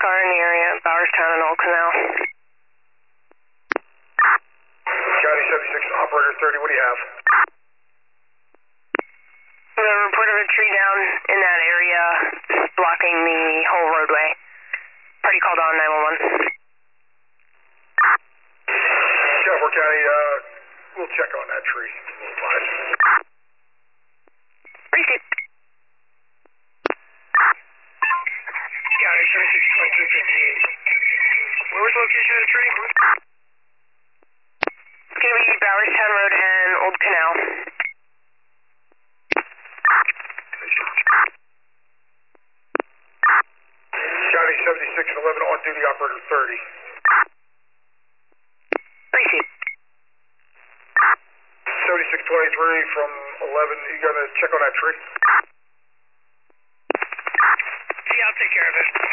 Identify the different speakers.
Speaker 1: car in the area of Bowerstown and Old Canal.
Speaker 2: County 76, operator 30, what do you have?
Speaker 1: We have a report of a tree down in that area blocking the whole roadway. Party called on 911.
Speaker 2: California County, we'll check on that tree. We'll advise.
Speaker 1: Receive.
Speaker 2: County 76, 2358. Where was the location of the tree?
Speaker 1: It's going to be Bowerstown Road and Old Canal.
Speaker 2: County 76 and 11 on duty, operator 30.
Speaker 1: Receive.
Speaker 2: 7623 from 11, you gonna check on that tree?
Speaker 1: Yeah, I'll take care of it.